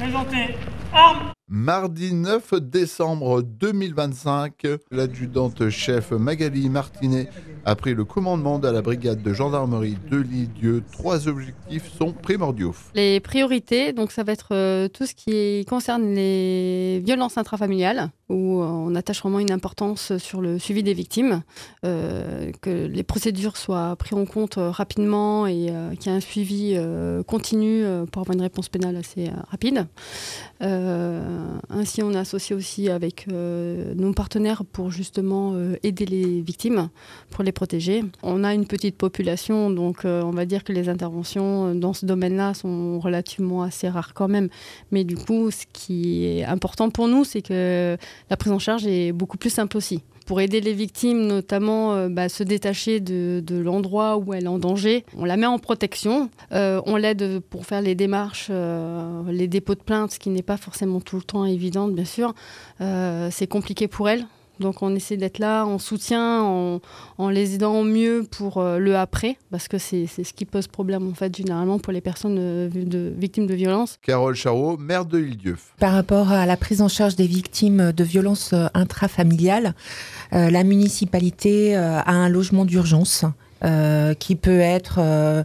Présentez armes. Mardi 9 décembre 2025, l'adjudante-chef Magali Martinet a pris le commandement de la brigade de gendarmerie de l'Île-Dieu. 3 objectifs sont primordiaux. Les priorités, donc ça va être tout ce qui concerne les violences intrafamiliales, où on attache vraiment une importance sur le suivi des victimes, que les procédures soient prises en compte rapidement et qu'il y ait un suivi continu pour avoir une réponse pénale assez rapide. Ainsi, on est associé aussi avec nos partenaires pour justement aider les victimes, pour les protéger. On a une petite population, donc on va dire que les interventions dans ce domaine-là sont relativement assez rares quand même. Mais du coup, ce qui est important pour nous, c'est que la prise en charge est beaucoup plus simple aussi. Pour aider les victimes, notamment se détacher de l'endroit où elle est en danger. On la met en protection, on l'aide pour faire les démarches, les dépôts de plainte, ce qui n'est pas forcément tout le temps évident, bien sûr. C'est compliqué pour elle. Donc on essaie d'être là en soutien, en les aidant au mieux pour le après, parce que c'est ce qui pose problème en fait généralement pour les personnes victimes de violences. Carole Charot, maire de l'Île-Dieu. Par rapport à la prise en charge des victimes de violences intrafamiliales, la municipalité a un logement d'urgence qui peut être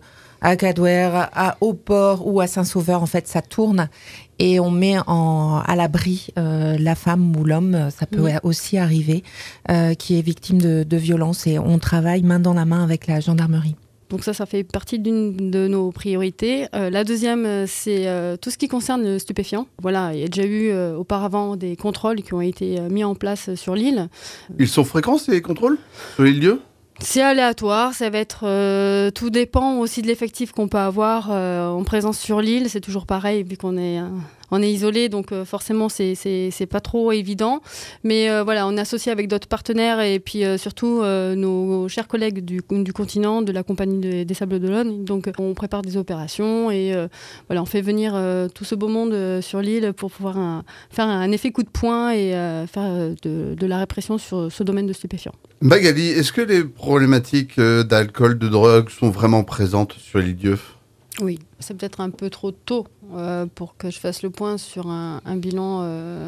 à Cadouer, à Haut-Port ou à Saint-Sauveur. En fait, ça tourne. Et on met à l'abri la femme ou l'homme, ça peut aussi arriver, qui est victime de violences. Et on travaille main dans la main avec la gendarmerie. Donc ça fait partie d'une de nos priorités. La deuxième, c'est tout ce qui concerne le stupéfiant. Voilà, il y a déjà eu auparavant des contrôles qui ont été mis en place sur l'île. Ils sont fréquents ces contrôles sur l'Île-Dieu ? C'est aléatoire, ça va être tout dépend aussi de l'effectif qu'on peut avoir en présence sur l'île. C'est toujours pareil vu qu'on est isolé, donc forcément c'est pas trop évident. Mais voilà, on est associé avec d'autres partenaires et puis surtout nos chers collègues du continent, de la compagnie des Sables d'Olonne. Donc on prépare des opérations et voilà, on fait venir tout ce beau monde sur l'île pour pouvoir faire un effet coup de poing et faire de la répression sur ce domaine de stupéfiants. Magali, est-ce que les problématiques d'alcool, de drogue sont vraiment présentes sur l'Île-Dieu ? Oui, c'est peut-être un peu trop tôt pour que je fasse le point sur un bilan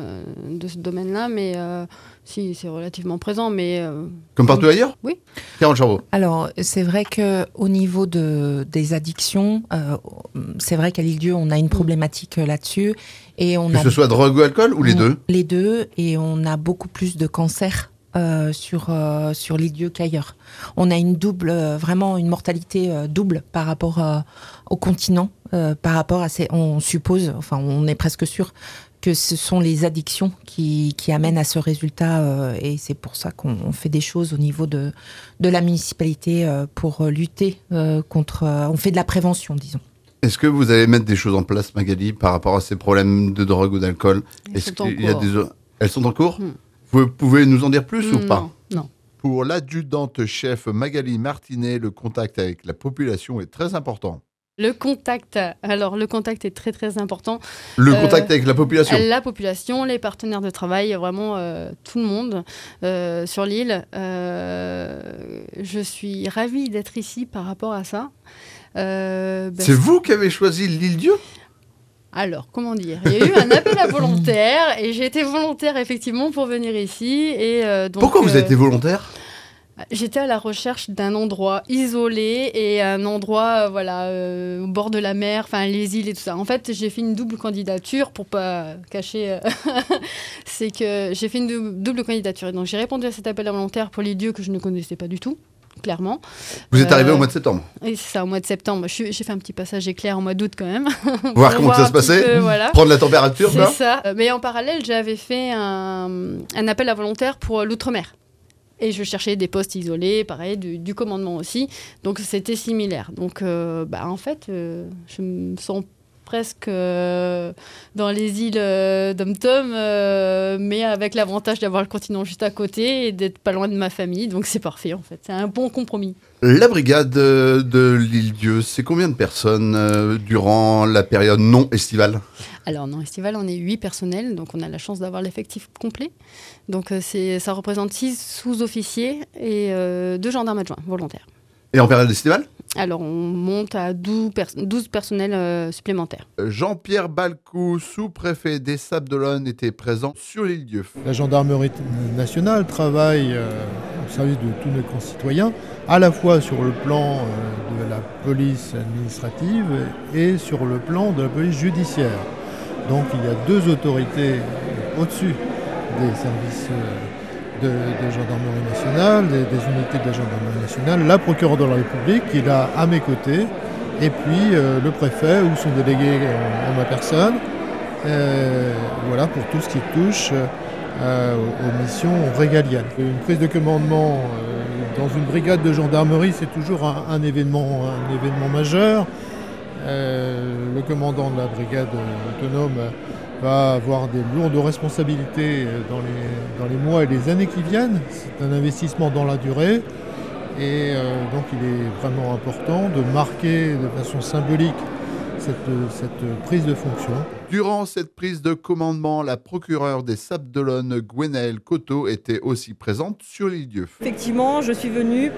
de ce domaine-là, mais si, c'est relativement présent. Mais, comme partout ailleurs ? Oui. Carole Charot. Alors, c'est vrai qu'au niveau des addictions, c'est vrai qu'à l'Île-Dieu, on a une problématique là-dessus. Et que ce soit drogue ou alcool, ou les deux ? Les deux, et on a beaucoup plus de cancers sur l'Île-Dieu qu'ailleurs. On a vraiment une mortalité double par rapport au continent, par rapport à on suppose, enfin on est presque sûr que ce sont les addictions qui amènent à ce résultat et c'est pour ça qu'on fait des choses au niveau de la municipalité pour lutter contre. On fait de la prévention, disons. Est-ce que vous allez mettre des choses en place, Magali, par rapport à ces problèmes de drogue ou d'alcool ? Elles sont en cours ? Vous pouvez nous en dire plus ou pas ? Non. Pour l'adjudante-chef Magali Martinet, le contact avec la population est très important. Le contact est très très important. Le contact avec la population ? La population, les partenaires de travail, vraiment tout le monde sur l'île. Je suis ravie d'être ici par rapport à ça. C'est vous qui avez choisi l'Île-Dieu ? Alors, comment dire ? Il y a eu un appel à volontaires et j'ai été volontaire effectivement pour venir ici. Donc, pourquoi vous avez été volontaire ? J'étais à la recherche d'un endroit isolé et un endroit au bord de la mer, enfin les îles et tout ça. En fait, j'ai fait une double candidature pour pas cacher. C'est que j'ai fait une double candidature. Et donc j'ai répondu à cet appel à volontaires pour l'Île-Dieu que je ne connaissais pas du tout. Clairement. Vous êtes arrivé au mois de septembre ? Oui, c'est ça, au mois de septembre. J'ai fait un petit passage éclair au mois d'août quand même. Voir comment ça se passait, prendre la température. C'est ça. Mais en parallèle, j'avais fait un appel à volontaires pour l'outre-mer. Et je cherchais des postes isolés, pareil, du commandement aussi. Donc c'était similaire. Donc en fait, je me sens presque dans les îles d'Om-Tom, mais avec l'avantage d'avoir le continent juste à côté et d'être pas loin de ma famille. Donc c'est parfait en fait, c'est un bon compromis. La brigade de l'Île-Dieu, c'est combien de personnes durant la période non estivale ? Alors non estivale, on est 8 personnels, donc on a la chance d'avoir l'effectif complet. Donc ça représente 6 sous-officiers et 2 gendarmes adjoints volontaires. Et en période estivale ? Alors, on monte à 12 personnels supplémentaires. Jean-Pierre Balcou, sous-préfet des Sables-d'Olonne, était présent sur l'île-Dieu. La gendarmerie nationale travaille au service de tous nos concitoyens, à la fois sur le plan de la police administrative et sur le plan de la police judiciaire. Donc il y a deux autorités au-dessus des services de gendarmerie nationale, des unités de la gendarmerie nationale, la procureure de la République qui est là à mes côtés, et puis le préfet ou son délégué en ma personne. Voilà pour tout ce qui touche aux missions régaliennes. Une prise de commandement dans une brigade de gendarmerie, c'est toujours un événement majeur. Le commandant de la brigade autonome va avoir des lourdes responsabilités dans les mois et les années qui viennent. C'est un investissement dans la durée et donc il est vraiment important de marquer de façon symbolique cette prise de fonction. Durant cette prise de commandement, la procureure des Sables-d'Olonne, Gwenaëlle Coteau, était aussi présente sur l'île-Dieu. Effectivement, je suis venue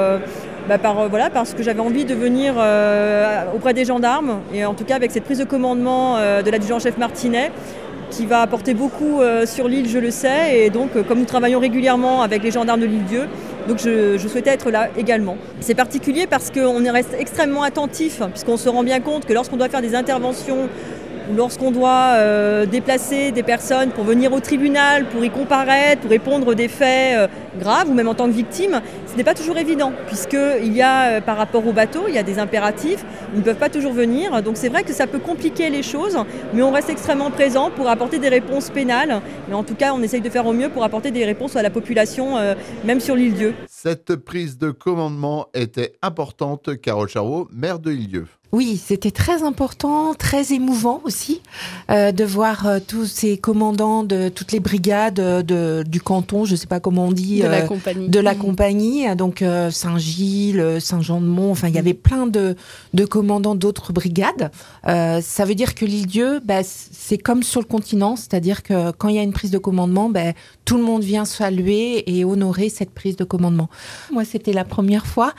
parce que j'avais envie de venir auprès des gendarmes, et en tout cas avec cette prise de commandement de l'adjudant-chef Martinet, qui va apporter beaucoup sur l'île, je le sais, et donc comme nous travaillons régulièrement avec les gendarmes de l'île-Dieu, donc je souhaitais être là également. C'est particulier parce qu'on reste extrêmement attentif, puisqu'on se rend bien compte que lorsqu'on doit faire des interventions, ou lorsqu'on doit déplacer des personnes pour venir au tribunal, pour y comparaître, pour répondre des faits graves, ou même en tant que victime, ce n'est pas toujours évident, puisqu'il y a, par rapport au bateau, il y a des impératifs, ils ne peuvent pas toujours venir, donc c'est vrai que ça peut compliquer les choses, mais on reste extrêmement présent pour apporter des réponses pénales, mais en tout cas on essaye de faire au mieux pour apporter des réponses à la population, même sur l'île-Dieu. Cette prise de commandement était importante. Carole Charot, maire de l'île-Dieu. Oui, c'était très important, très émouvant aussi de voir tous ces commandants de toutes les brigades du canton, je ne sais pas comment on dit, de la compagnie, donc Saint-Gilles, Saint-Jean-de-Mont, enfin il y avait plein de commandants d'autres brigades. Ça veut dire que l'île-Dieu, c'est comme sur le continent, c'est-à-dire que quand il y a une prise de commandement, tout le monde vient saluer et honorer cette prise de commandement. Moi, c'était la première fois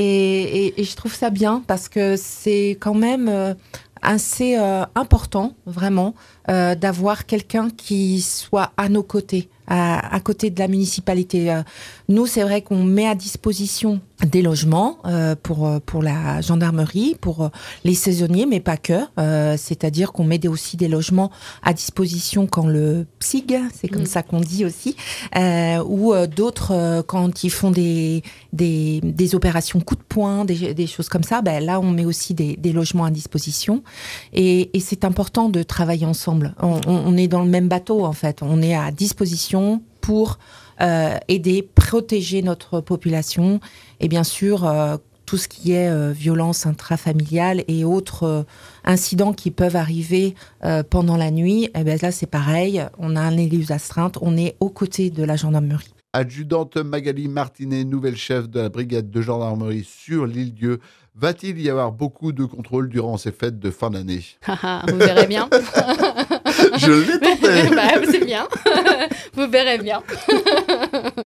et je trouve ça bien parce que c'est quand même assez important, vraiment, d'avoir quelqu'un qui soit à nos côtés, à côté de la municipalité. Nous, c'est vrai qu'on met à disposition des logements pour la gendarmerie, pour les saisonniers, mais pas que. C'est-à-dire qu'on met aussi des logements à disposition quand le PSIG, c'est comme ça qu'on dit aussi, ou d'autres quand ils font des opérations coup de poing, des choses comme ça. Là, on met aussi des logements à disposition. Et c'est important de travailler ensemble. On est dans le même bateau, en fait. On est à disposition pour aider, protéger notre population et bien sûr tout ce qui est violence intrafamiliale et autres incidents qui peuvent arriver pendant la nuit. Là, c'est pareil, on a un élu d'astreinte, on est aux côtés de la gendarmerie. Adjudante Magali Martinet, nouvelle chef de la brigade de gendarmerie sur l'île-Dieu. Va-t-il y avoir beaucoup de contrôles durant ces fêtes de fin d'année? Vous verrez bien. Je l'ai tenté. C'est bien. Vous verrez bien.